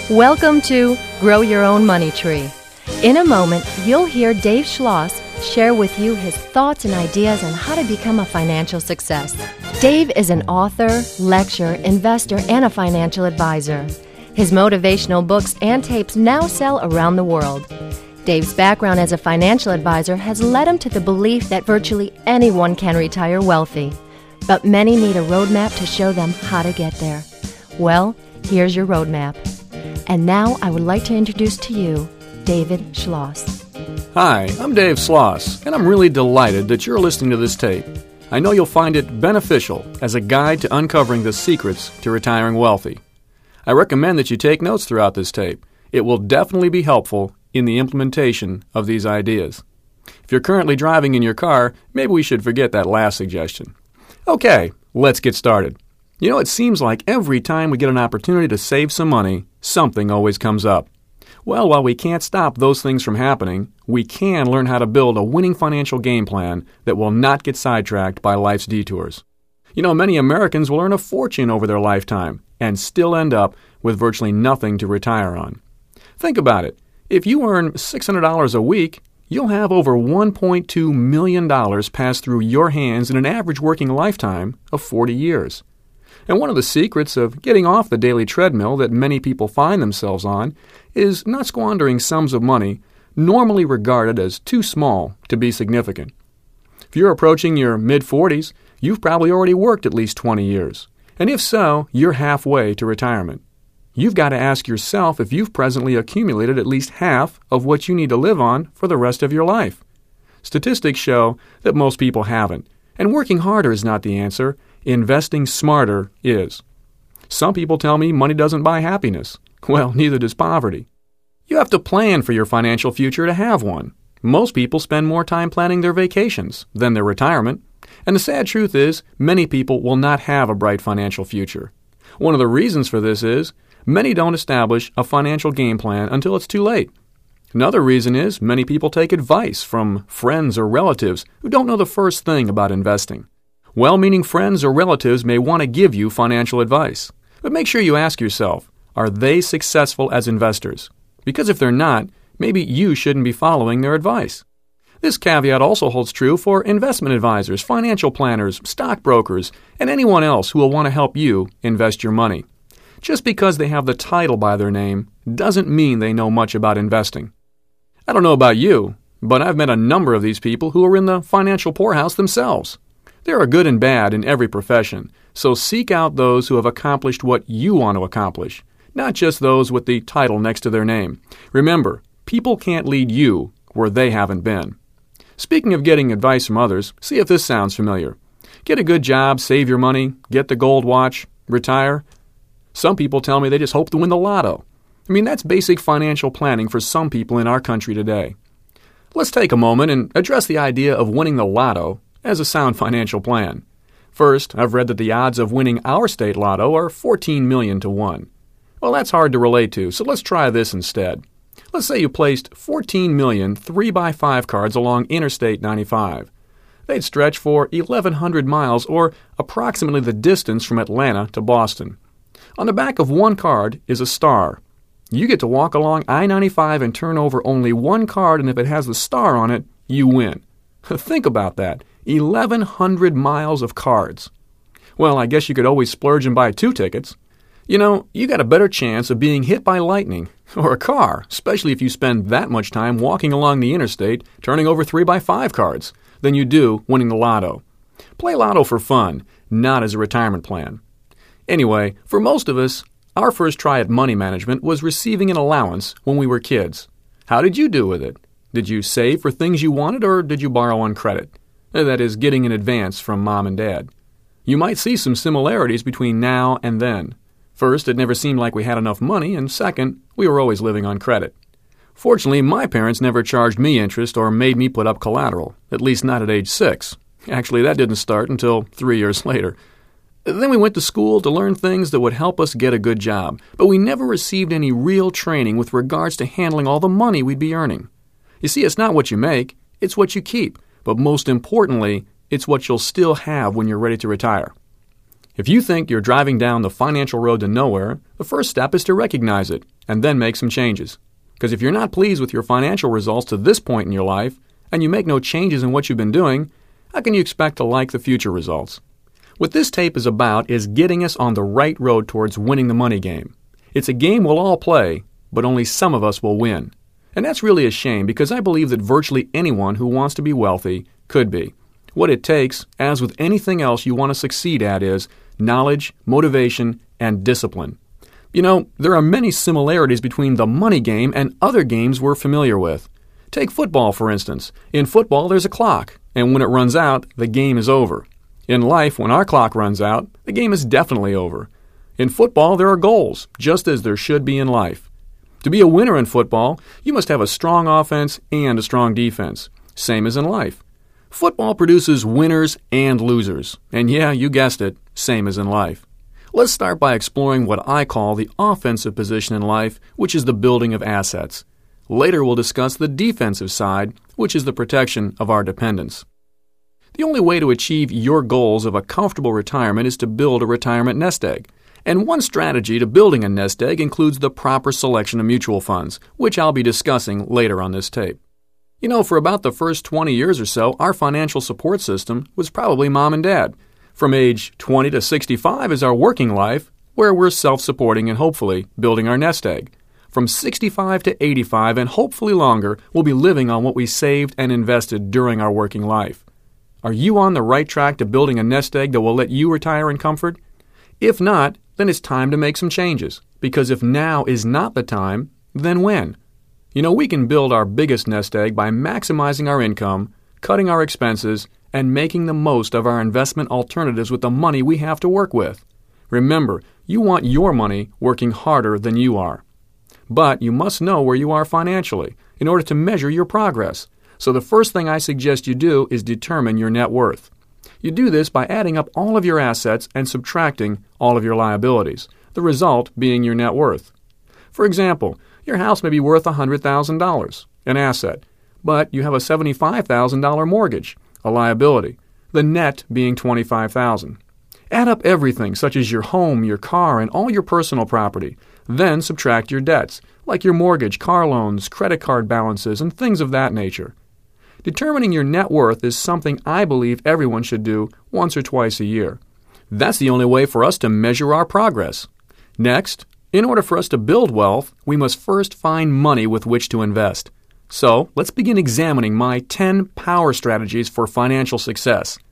Welcome to Grow Your Own Money Tree. In a moment, you'll hear Dave Schloss share with you his thoughts and ideas on how to become a financial success. Dave is an author, lecturer, investor, and a financial advisor. His motivational books and tapes now sell around the world. Dave's background as a financial advisor has led him to the belief that virtually anyone can retire wealthy. But many need a roadmap to show them how to get there. Well, here's your roadmap. And now I would like to introduce to you David Schloss. Hi, I'm Dave Schloss, and I'm really delighted that you're listening to this tape. I know you'll find it beneficial as a guide to uncovering the secrets to retiring wealthy. I recommend that you take notes throughout this tape. It will definitely be helpful in the implementation of these ideas. If you're currently driving in your car, maybe we should forget that last suggestion. Okay, let's get started. You know, it seems like every time we get an opportunity to save some money, something always comes up. Well, while we can't stop those things from happening, we can learn how to build a winning financial game plan that will not get sidetracked by life's detours. You know, many Americans will earn a fortune over their lifetime and still end up with virtually nothing to retire on. Think about it. If you earn $600 a week, you'll have over $1.2 million pass through your hands in an average working lifetime of 40 years. And one of the secrets of getting off the daily treadmill that many people find themselves on is not squandering sums of money normally regarded as too small to be significant. If you're approaching your mid-40s, you've probably already worked at least 20 years. And if so, you're halfway to retirement. You've got to ask yourself if you've presently accumulated at least half of what you need to live on for the rest of your life. Statistics show that most people haven't, and working harder is not the answer. Investing smarter is. Some people tell me money doesn't buy happiness. Well, neither does poverty. You have to plan for your financial future to have one. Most people spend more time planning their vacations than their retirement. And the sad truth is, many people will not have a bright financial future. One of the reasons for this is, many don't establish a financial game plan until it's too late. Another reason is, many people take advice from friends or relatives who don't know the first thing about investing. Well-meaning friends or relatives may want to give you financial advice, but make sure you ask yourself, are they successful as investors? Because if they're not, maybe you shouldn't be following their advice. This caveat also holds true for investment advisors, financial planners, stockbrokers, and anyone else who will want to help you invest your money. Just because they have the title by their name doesn't mean they know much about investing. I don't know about you, but I've met a number of these people who are in the financial poorhouse themselves. There are good and bad in every profession, so seek out those who have accomplished what you want to accomplish, not just those with the title next to their name. Remember, people can't lead you where they haven't been. Speaking of getting advice from others, see if this sounds familiar. Get a good job, save your money, get the gold watch, retire. Some people tell me they just hope to win the lotto. I mean, that's basic financial planning for some people in our country today. Let's take a moment and address the idea of winning the lotto as a sound financial plan. First, I've read that the odds of winning our state lotto are 14 million to 1. Well, that's hard to relate to, so let's try this instead. Let's say you placed 14 million 3x5 cards along Interstate 95. They'd stretch for 1,100 miles, or approximately the distance from Atlanta to Boston. On the back of one card is a star. You get to walk along I-95 and turn over only one card, and if it has the star on it, you win. Think about that. 1,100 miles of cards. Well, I guess you could always splurge and buy 2 tickets. You know, you got a better chance of being hit by lightning or a car, especially if you spend that much time walking along the interstate turning over 3x5 cards, than you do winning the lotto. Play lotto for fun, not as a retirement plan. Anyway, for most of us, our first try at money management was receiving an allowance when we were kids. How did you do with it? Did you save for things you wanted, or did you borrow on credit? That is, getting an advance from mom and dad. You might see some similarities between now and then. First, it never seemed like we had enough money, and second, we were always living on credit. Fortunately, my parents never charged me interest or made me put up collateral, at least not at age 6. Actually, that didn't start until 3 years later. Then we went to school to learn things that would help us get a good job, but we never received any real training with regards to handling all the money we'd be earning. You see, it's not what you make, it's what you keep, but most importantly, it's what you'll still have when you're ready to retire. If you think you're driving down the financial road to nowhere, the first step is to recognize it and then make some changes. Because if you're not pleased with your financial results to this point in your life, and you make no changes in what you've been doing, how can you expect to like the future results? What this tape is about is getting us on the right road towards winning the money game. It's a game we'll all play, but only some of us will win. And that's really a shame because I believe that virtually anyone who wants to be wealthy could be. What it takes, as with anything else you want to succeed at, is knowledge, motivation, and discipline. You know, there are many similarities between the money game and other games we're familiar with. Take football, for instance. In football, there's a clock, and when it runs out, the game is over. In life, when our clock runs out, the game is definitely over. In football, there are goals, just as there should be in life. To be a winner in football, you must have a strong offense and a strong defense, same as in life. Football produces winners and losers, and yeah, you guessed it, same as in life. Let's start by exploring what I call the offensive position in life, which is the building of assets. Later we'll discuss the defensive side, which is the protection of our dependents. The only way to achieve your goals of a comfortable retirement is to build a retirement nest egg. And one strategy to building a nest egg includes the proper selection of mutual funds, which I'll be discussing later on this tape. You know, for about the first 20 years or so, our financial support system was probably mom and dad. From age 20 to 65 is our working life, where we're self-supporting and hopefully building our nest egg. From 65 to 85 and hopefully longer, we'll be living on what we saved and invested during our working life. Are you on the right track to building a nest egg that will let you retire in comfort? If not, then it's time to make some changes. Because if now is not the time, then when? You know, we can build our biggest nest egg by maximizing our income, cutting our expenses, and making the most of our investment alternatives with the money we have to work with. Remember, you want your money working harder than you are. But you must know where you are financially in order to measure your progress. So the first thing I suggest you do is determine your net worth. You do this by adding up all of your assets and subtracting all of your liabilities, the result being your net worth. For example, your house may be worth $100,000, an asset, but you have a $75,000 mortgage, a liability, the net being $25,000. Add up everything, such as your home, your car, and all your personal property. Then subtract your debts, like your mortgage, car loans, credit card balances, and things of that nature. Determining your net worth is something I believe everyone should do once or twice a year. That's the only way for us to measure our progress. Next, in order for us to build wealth, we must first find money with which to invest. So, let's begin examining my 10 power strategies for financial success.